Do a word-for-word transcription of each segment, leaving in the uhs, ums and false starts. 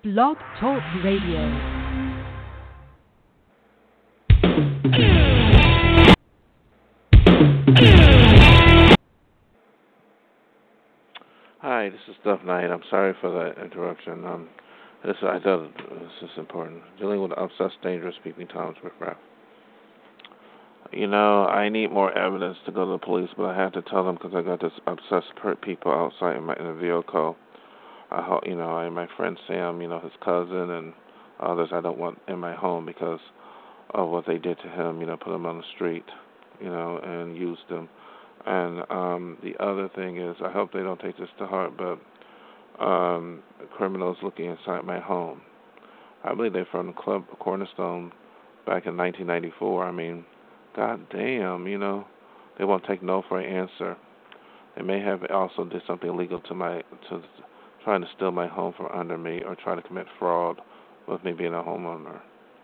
Blog Talk Radio. Hi, this is Duff Knight. I'm sorry for the interruption. Um, this I thought this is important. Dealing with obsessed, dangerous speaking times with rap. You know, I need more evidence to go to the police, but I have to tell them because I got this obsessed per people outside in my in the vehicle. I hope you know, I, my friend Sam, you know, his cousin and others. I don't want in my home because of what they did to him. You know, put him on the street, you know, and used him. And um, the other thing is, I hope they don't take this to heart, but um, criminals looking inside my home. I believe they're from the Club Cornerstone back in nineteen ninety-four. I mean, god damn, you know, they won't take no for an answer. They may have also did something illegal to my, to trying to steal my home from under me or try to commit fraud with me being a homeowner.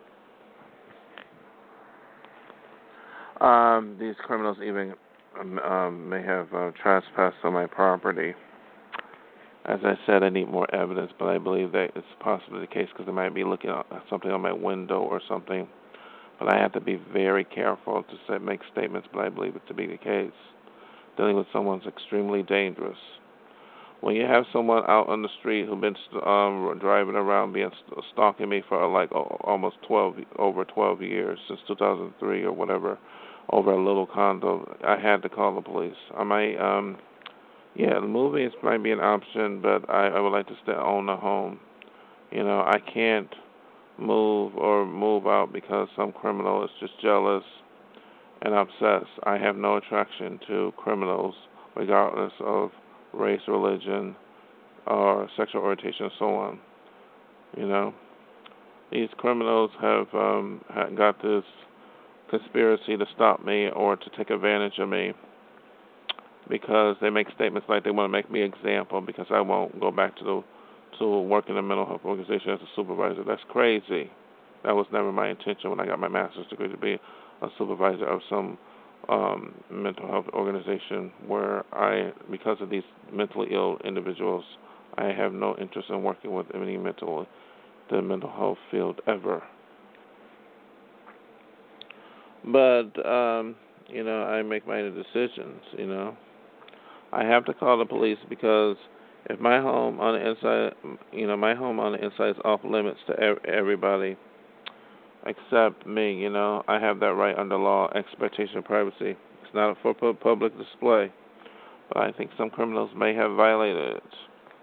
Um, these criminals even Um, um, may have uh, trespassed on my property. As I said, I need more evidence, but I believe that it's possibly the case because they might be looking at something on my window or something. But I have to be very careful to say, make statements, but I believe it to be the case. Dealing with someone's extremely dangerous. When you have someone out on the street who's been um, driving around, being stalking me for like almost twelve, over twelve years, since two thousand three or whatever, over a little condo, I had to call the police. I might, um, yeah, the movie is, might be an option, but I, I would like to stay own a home. You know, I can't move or move out because some criminal is just jealous and obsessed. I have no attraction to criminals, regardless of race, religion, or sexual orientation, and so on. You know, these criminals have um, got this conspiracy to stop me or to take advantage of me because they make statements like they want to make me an example because I won't go back to the to work in a mental health organization as a supervisor. That's crazy. That was never my intention when I got my master's degree, to be a supervisor of some um, mental health organization where I, because of these mentally ill individuals, I have no interest in working with any mental the mental health field ever. But, um, you know, I make my own decisions, you know. I have to call the police because if my home on the inside, you know, my home on the inside is off limits to everybody except me, you know. I have that right under law, expectation of privacy. It's not for public display, but I think some criminals may have violated it.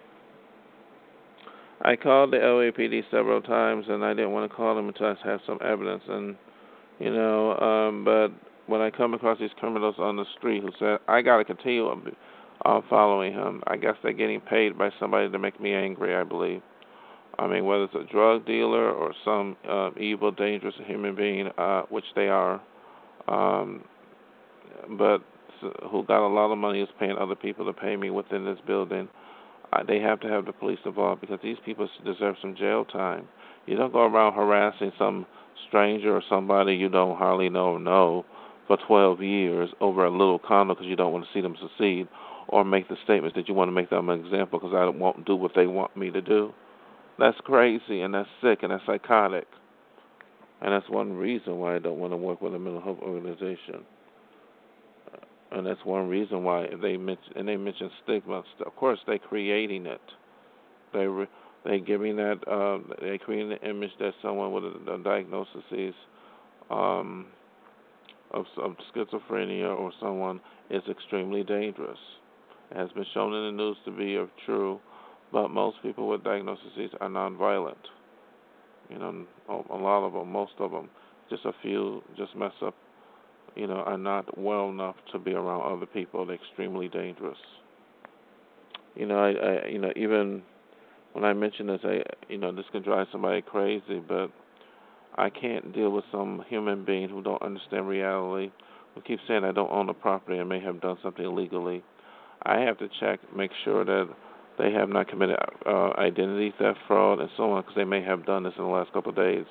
I called the L A P D several times, and I didn't want to call them until I had some evidence, and You know, um, but when I come across these criminals on the street who said, I got to continue uh, following him, I guess they're getting paid by somebody to make me angry, I believe. I mean, whether it's a drug dealer or some uh, evil, dangerous human being, uh, which they are, um, but who got a lot of money is paying other people to pay me within this building, uh, they have to have the police involved because these people deserve some jail time. You don't go around harassing some stranger or somebody you don't hardly know or know for twelve years over a little condo because you don't want to see them succeed or make the statements that you want to make them an example because I won't do what they want me to do. That's crazy and that's sick and that's psychotic. And that's one reason why I don't want to work with a mental health organization. And that's one reason why they mention, and they mention stigma. Of course, they're creating it. They re, They're giving that, uh, they're creating the image that someone with a, a diagnosis is, um, of, of schizophrenia or someone is extremely dangerous. It has been shown in the news to be of true, but most people with diagnoses are nonviolent. You know, a lot of them, most of them, just a few just mess up, you know, are not well enough to be around other people. They're extremely dangerous. You know, I, I you know, even when I mention this, I, you know, this can drive somebody crazy, but I can't deal with some human being who don't understand reality, who keeps saying I don't own the property and may have done something illegally. I have to check, make sure that they have not committed uh, identity theft, fraud, and so on, because they may have done this in the last couple of days.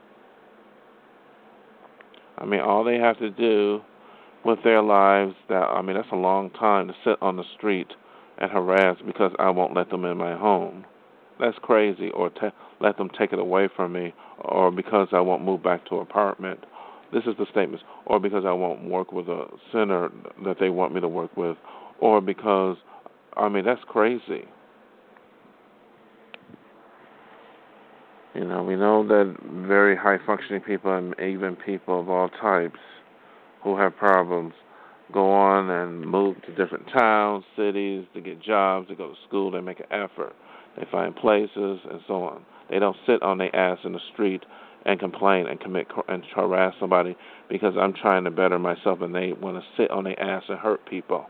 I mean, all they have to do with their lives, that I mean, that's a long time to sit on the street and harass because I won't let them in my home. That's crazy. Or ta let them take it away from me, or because I won't move back to an apartment. This is the statements. Or because I won't work with a center that they want me to work with, or because, I mean, that's crazy. You know, we know that very high-functioning people and even people of all types who have problems go on and move to different towns, cities, to get jobs, to go to school. They make an effort. They find places and so on. They don't sit on their ass in the street and complain and commit and harass somebody because I'm trying to better myself and they want to sit on their ass and hurt people.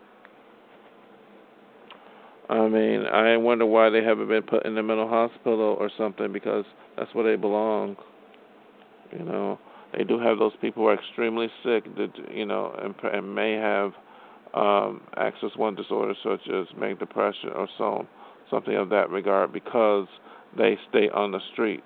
I mean, I wonder why they haven't been put in the mental hospital or something, because that's where they belong. You know, they do have those people who are extremely sick that, you know, and, and may have um, Axis one disorder such as manic depression or so, something of that regard, because they stay on the street.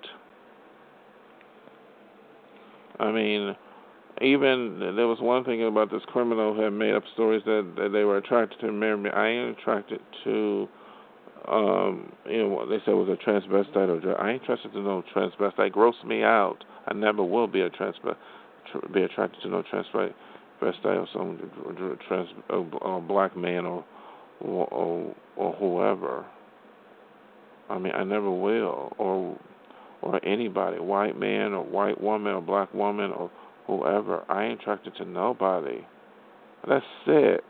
I mean, even there was one thing about this criminal who had made up stories that, that they were attracted to marry me. I ain't attracted to, um, you know, what they said was a transvestite or drug. I ain't interested to no transvestite. Gross me out. I never will be a transvestite, be attracted to no transvestite or some trans or black man or, or or whoever. I mean, I never will, or or anybody, white man or white woman or black woman or whoever. I ain't attracted to nobody. That's sick.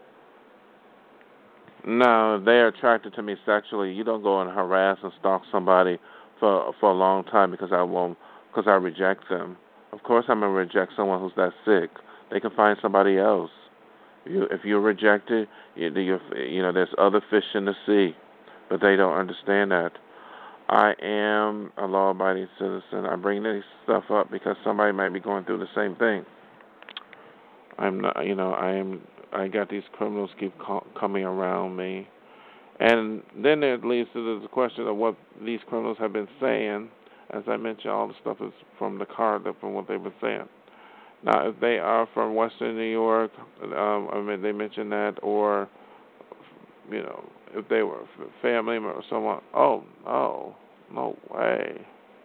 No, they're attracted to me sexually. You don't go and harass and stalk somebody for for a long time because I won't, because I reject them. Of course, I'm gonna reject someone who's that sick. They can find somebody else. You, if you're rejected, you, you, you know, there's other fish in the sea, but they don't understand that. I am a law-abiding citizen. I bring this stuff up because somebody might be going through the same thing. I'm not, you know, I am. I got these criminals keep co- coming around me, and then it leads to the question of what these criminals have been saying. As I mentioned, all the stuff is from the card, from what they've been saying. Now, if they are from Western New York, um, I mean, they mentioned that, or you know, if they were family or someone, oh no, no way,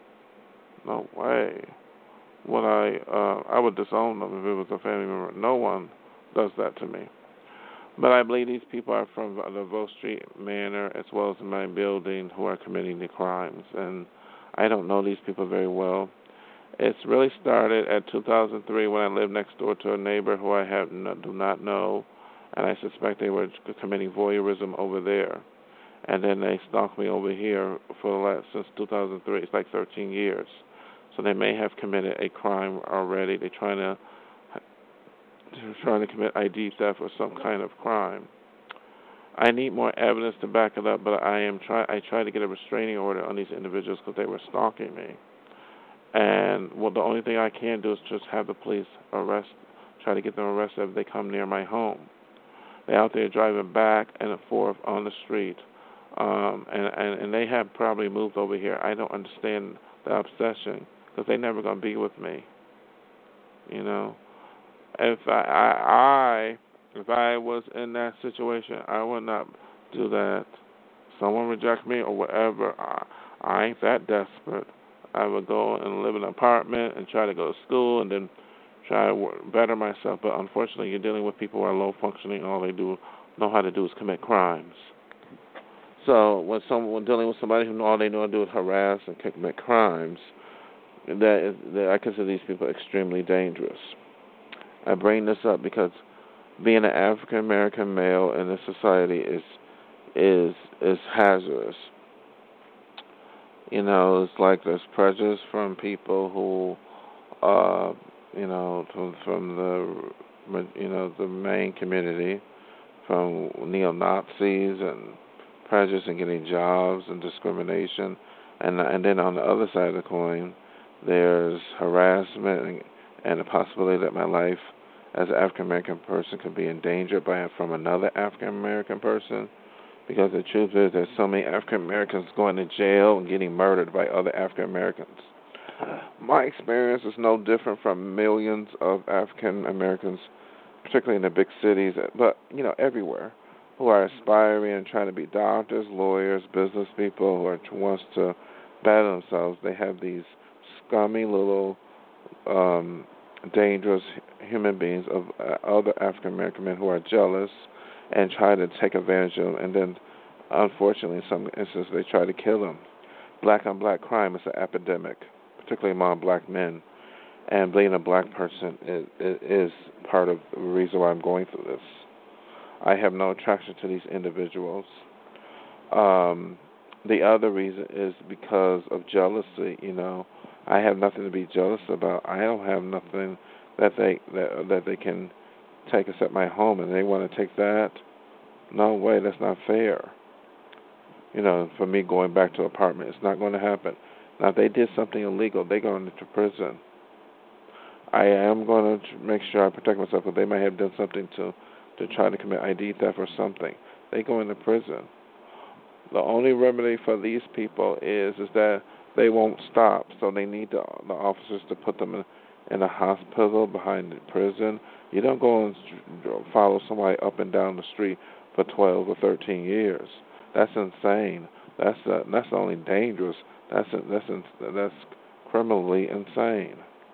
no way. Would I? Uh, I would disown them if it was a family member. No one does that to me. But I believe these people are from the Vaux Street Manor as well as my building who are committing the crimes. And I don't know these people very well. It's really started at two thousand three when I lived next door to a neighbor who I have no, do not know, and I suspect they were committing voyeurism over there. And then they stalked me over here for the last, since two thousand three. It's like thirteen years. So they may have committed a crime already. They're trying to They're trying to commit I D theft or some kind of crime. I need more evidence to back it up, but I am try I tried to get a restraining order on these individuals because they were stalking me. And well, the only thing I can do is just have the police arrest, try to get them arrested if they come near my home. They're out there driving back and forth on the street, um, and, and and they have probably moved over here. I don't understand the obsession because they're never gonna be with me. You know. If I, I, I, if I was in that situation, I would not do that. Someone reject me or whatever, I, I ain't that desperate. I would go and live in an apartment and try to go to school and then try to work, better myself. But unfortunately, you're dealing with people who are low functioning. All they do know how to do is commit crimes. So when someone dealing with somebody who all they know how to do is harass and commit crimes, that is, that I consider these people extremely dangerous. I bring this up because being an African American male in this society is is is hazardous. You know, it's like there's prejudice from people who, uh, you know, from, from the you know the main community, from neo-Nazis and prejudice in getting jobs and discrimination, and and then on the other side of the coin, there's harassment and and the possibility that my life as an African American person could be endangered by from another African American person, because the truth is there's so many African Americans going to jail and getting murdered by other African Americans. My experience is no different from millions of African Americans, particularly in the big cities, but you know everywhere. who are aspiring and trying to be doctors, lawyers, business people who are wants to better themselves. They have these scummy little um, dangerous human beings of uh, other African American men who are jealous and try to take advantage of them, and then unfortunately in some instances they try to kill them. Black on black crime is an epidemic, particularly among black men, and being a black person is, is part of the reason why I'm going through this. I have no attraction to these individuals. Um, the other reason is because of jealousy. You know, I have nothing to be jealous about. I don't have nothing that they that, that they can take except my home, and they want to take that. No way, that's not fair. You know, for me going back to an apartment, it's not going to happen. Now, if they did something illegal, they're going into prison. I am going to make sure I protect myself, but they might have done something to, to try to commit I D theft or something. They go into prison. The only remedy for these people is is that they won't stop, so they need the, the officers to put them in, in a hospital behind the prison. You don't go and follow somebody up and down the street for twelve or thirteen years. That's insane. That's uh, that's not only dangerous. That's that's that's criminally insane.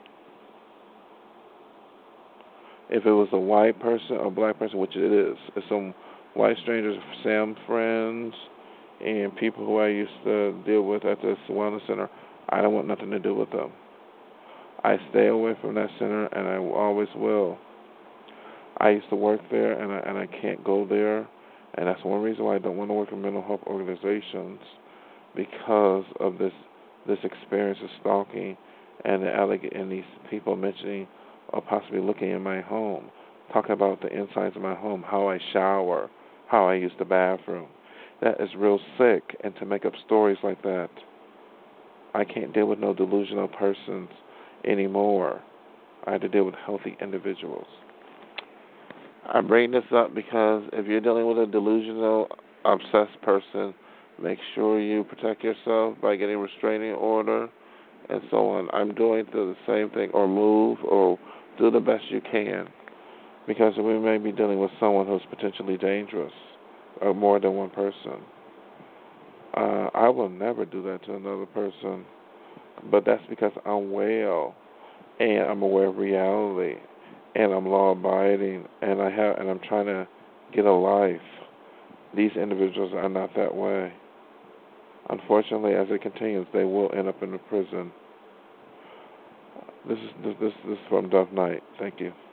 If it was a white person or black person, which it is, it's some white strangers, Sam friends, and people who I used to deal with at this wellness center, I don't want nothing to do with them. I stay away from that center, and I always will. I used to work there, and I, and I can't go there, and that's one reason why I don't want to work in mental health organizations, because of this this experience of stalking and the alleg- and these people mentioning or possibly looking in my home, talking about the insides of my home, how I shower, how I use the bathroom. That is real sick, and to make up stories like that, I can't deal with no delusional persons anymore. I have to deal with healthy individuals. I bring this up because if you're dealing with a delusional, obsessed person, make sure you protect yourself by getting a restraining order and so on. I'm doing the same thing, or move, or do the best you can, because we may be dealing with someone who's potentially dangerous, or more than one person. Uh, I will never do that to another person, but that's because I'm well, and I'm aware of reality, and I'm law-abiding, and I have, and I'm trying to get a life. These individuals are not that way. Unfortunately, as it continues, they will end up in the prison. This is this this, this is from Dove Knight. Thank you.